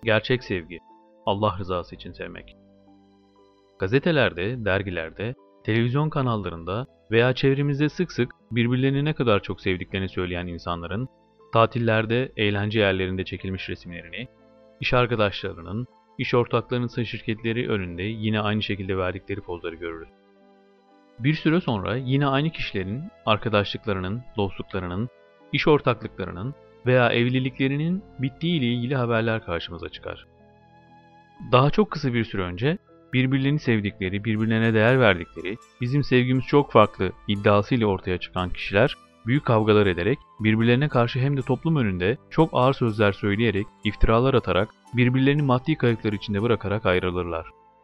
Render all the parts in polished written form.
gerçek sevgi, Allah rızası için sevmek. Gazetelerde, dergilerde, televizyon kanallarında veya çevremizde sık sık birbirlerini ne kadar çok sevdiklerini söyleyen insanların, tatillerde, eğlence yerlerinde çekilmiş resimlerini, iş arkadaşlarının, iş ortaklarının şirketleri önünde yine aynı şekilde verdikleri pozları görürüz. Bir süre sonra yine aynı kişilerin arkadaşlıklarının, dostluklarının, iş ortaklıklarının veya evliliklerinin bittiği ile ilgili haberler karşımıza çıkar. Daha çok kısa bir süre önce birbirlerini sevdikleri, birbirlerine değer verdikleri, bizim sevgimiz çok farklı iddiasıyla ortaya çıkan kişiler büyük kavgalar ederek, birbirlerine karşı hem de toplum önünde çok ağır sözler söyleyerek, iftiralar atarak, birbirlerini maddi kayıplar içinde bırakarak ayrılırlar.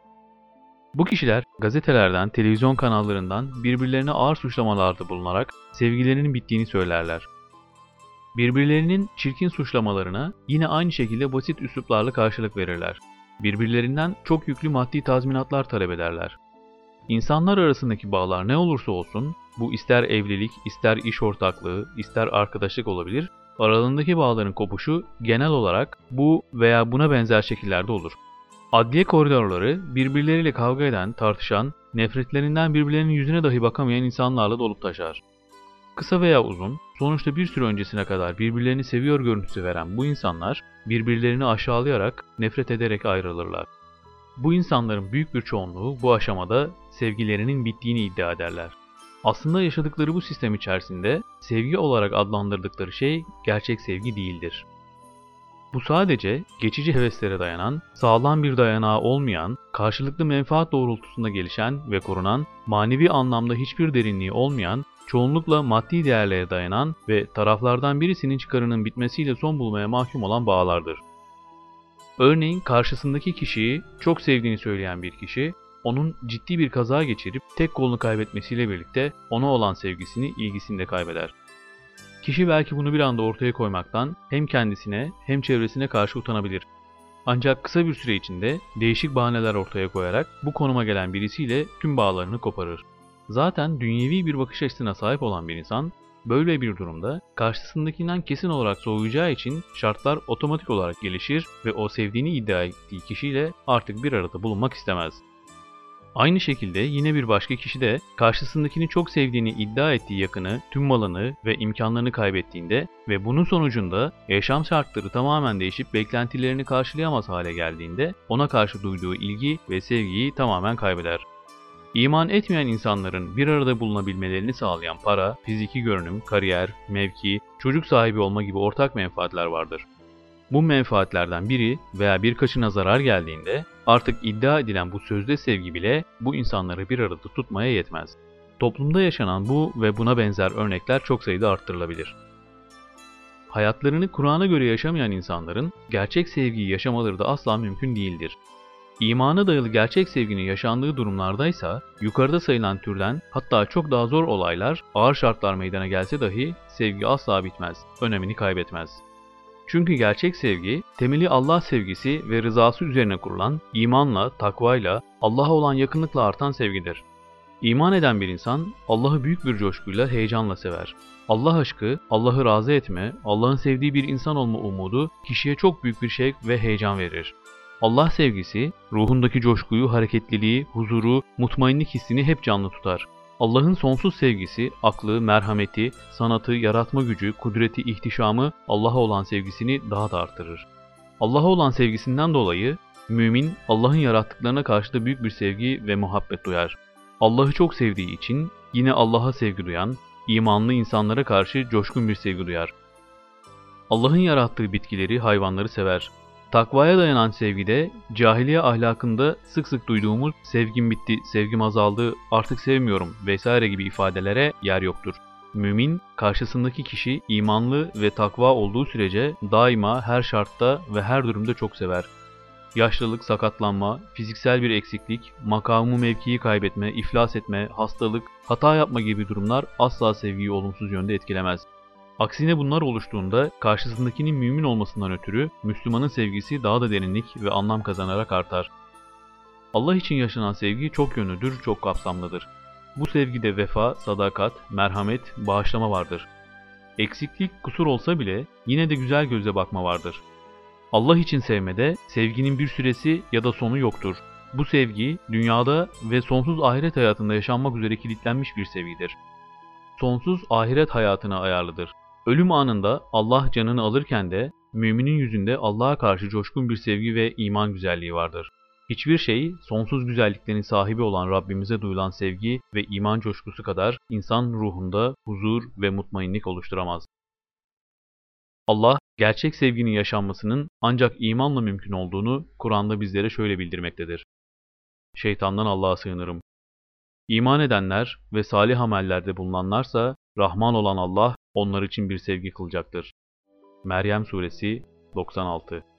Bu kişiler gazetelerden, televizyon kanallarından birbirlerine ağır suçlamalarda bulunarak sevgilerinin bittiğini söylerler. Birbirlerinin çirkin suçlamalarına yine aynı şekilde basit üsluplarla karşılık verirler. Birbirlerinden çok yüklü maddi tazminatlar talep ederler. İnsanlar arasındaki bağlar ne olursa olsun, bu ister evlilik, ister iş ortaklığı, ister arkadaşlık olabilir, aralarındaki bağların kopuşu genel olarak bu veya buna benzer şekillerde olur. Adliye koridorları birbirleriyle kavga eden, tartışan, nefretlerinden birbirlerinin yüzüne dahi bakamayan insanlarla dolup taşar. Kısa veya uzun, sonuçta bir süre öncesine kadar birbirlerini seviyor görüntüsü veren bu insanlar, birbirlerini aşağılayarak, nefret ederek ayrılırlar. Bu insanların büyük bir çoğunluğu bu aşamada sevgilerinin bittiğini iddia ederler. Aslında yaşadıkları bu sistem içerisinde sevgi olarak adlandırdıkları şey gerçek sevgi değildir. Bu sadece geçici heveslere dayanan, sağlam bir dayanağı olmayan, karşılıklı menfaat doğrultusunda gelişen ve korunan, manevi anlamda hiçbir derinliği olmayan, çoğunlukla maddi değerlere dayanan ve taraflardan birisinin çıkarının bitmesiyle son bulmaya mahkum olan bağlardır. Örneğin karşısındaki kişiyi çok sevdiğini söyleyen bir kişi, onun ciddi bir kaza geçirip tek kolunu kaybetmesiyle birlikte ona olan sevgisini, ilgisini de kaybeder. Kişi belki bunu bir anda ortaya koymaktan hem kendisine hem çevresine karşı utanabilir. Ancak kısa bir süre içinde değişik bahaneler ortaya koyarak bu konuma gelen birisiyle tüm bağlarını koparır. Zaten dünyevi bir bakış açısına sahip olan bir insan, böyle bir durumda karşısındakinden kesin olarak soğuyacağı için şartlar otomatik olarak gelişir ve o sevdiğini iddia ettiği kişiyle artık bir arada bulunmak istemez. Aynı şekilde yine bir başka kişi de karşısındakini çok sevdiğini iddia ettiği yakını, tüm malını ve imkanlarını kaybettiğinde ve bunun sonucunda yaşam şartları tamamen değişip beklentilerini karşılayamaz hale geldiğinde ona karşı duyduğu ilgi ve sevgiyi tamamen kaybeder. İman etmeyen insanların bir arada bulunabilmelerini sağlayan para, fiziki görünüm, kariyer, mevki, çocuk sahibi olma gibi ortak menfaatler vardır. Bu menfaatlerden biri veya birkaçına zarar geldiğinde artık iddia edilen bu sözde sevgi bile bu insanları bir arada tutmaya yetmez. Toplumda yaşanan bu ve buna benzer örnekler çok sayıda arttırılabilir. Hayatlarını Kur'an'a göre yaşamayan insanların gerçek sevgiyi yaşamaları da asla mümkün değildir. İmana dayalı gerçek sevginin yaşandığı durumlardaysa yukarıda sayılan türden hatta çok daha zor olaylar, ağır şartlar meydana gelse dahi sevgi asla bitmez, önemini kaybetmez. Çünkü gerçek sevgi, temeli Allah sevgisi ve rızası üzerine kurulan imanla, takvayla, Allah'a olan yakınlıkla artan sevgidir. İman eden bir insan, Allah'ı büyük bir coşkuyla, heyecanla sever. Allah aşkı, Allah'ı razı etme, Allah'ın sevdiği bir insan olma umudu kişiye çok büyük bir şevk ve heyecan verir. Allah sevgisi, ruhundaki coşkuyu, hareketliliği, huzuru, mutmainlik hissini hep canlı tutar. Allah'ın sonsuz sevgisi, aklı, merhameti, sanatı, yaratma gücü, kudreti, ihtişamı, Allah'a olan sevgisini daha da artırır. Allah'a olan sevgisinden dolayı mümin, Allah'ın yarattıklarına karşı da büyük bir sevgi ve muhabbet duyar. Allah'ı çok sevdiği için yine Allah'a sevgi duyan, imanlı insanlara karşı coşkun bir sevgi duyar. Allah'ın yarattığı bitkileri, hayvanları sever. Takvaya dayanan sevgide, cahiliye ahlakında sık sık duyduğumuz sevgim bitti, sevgim azaldı, artık sevmiyorum vesaire gibi ifadelere yer yoktur. Mümin, karşısındaki kişi imanlı ve takva olduğu sürece daima her şartta ve her durumda çok sever. Yaşlılık, sakatlanma, fiziksel bir eksiklik, makamı mevkiyi kaybetme, iflas etme, hastalık, hata yapma gibi durumlar asla sevgiyi olumsuz yönde etkilemez. Aksine bunlar oluştuğunda karşısındakinin mümin olmasından ötürü Müslümanın sevgisi daha da derinlik ve anlam kazanarak artar. Allah için yaşanan sevgi çok yönlüdür, çok kapsamlıdır. Bu sevgide vefa, sadakat, merhamet, bağışlama vardır. Eksiklik, kusur olsa bile yine de güzel gözle bakma vardır. Allah için sevmede sevginin bir süresi ya da sonu yoktur. Bu sevgi dünyada ve sonsuz ahiret hayatında yaşanmak üzere kilitlenmiş bir sevgidir. Sonsuz ahiret hayatına ayarlıdır. Ölüm anında Allah canını alırken de müminin yüzünde Allah'a karşı coşkun bir sevgi ve iman güzelliği vardır. Hiçbir şey sonsuz güzelliklerin sahibi olan Rabbimize duyulan sevgi ve iman coşkusu kadar insan ruhunda huzur ve mutmainlik oluşturamaz. Allah, gerçek sevginin yaşanmasının ancak imanla mümkün olduğunu Kur'an'da bizlere şöyle bildirmektedir. Şeytandan Allah'a sığınırım. İman edenler ve salih amellerde bulunanlarsa Rahman olan Allah onlar için bir sevgi kılacaktır. Meryem Suresi 96.